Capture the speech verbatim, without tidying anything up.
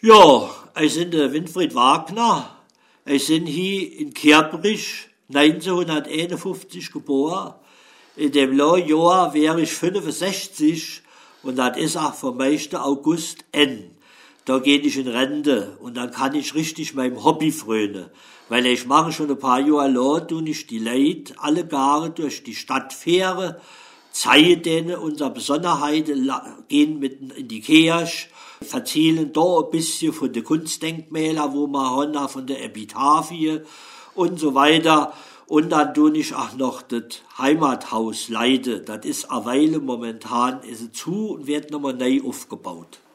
Ja, ich bin der Winfried Wagner. Ich bin hier in Kerbrich neunzehnhunderteinundfünfzig geboren. In dem Jahr wäre ich fünfundsechzig und das ist auch vom meisten August N. Da gehe ich in Rente und dann kann ich richtig meinem Hobby frönen. Weil ich mache schon ein paar Jahre lang, tue ich die Leute alle Jahre durch die Stadt fähre, zeige denen unsere Besonderheiten, gehen mitten in die Kirche, erzählen da ein bisschen von den Kunstdenkmälern, wo wir haben, von der Epitaphie und so weiter. Und dann tue ich auch noch das Heimathaus leiten. Das ist eine Weile momentan ist es zu und wird nochmal neu aufgebaut.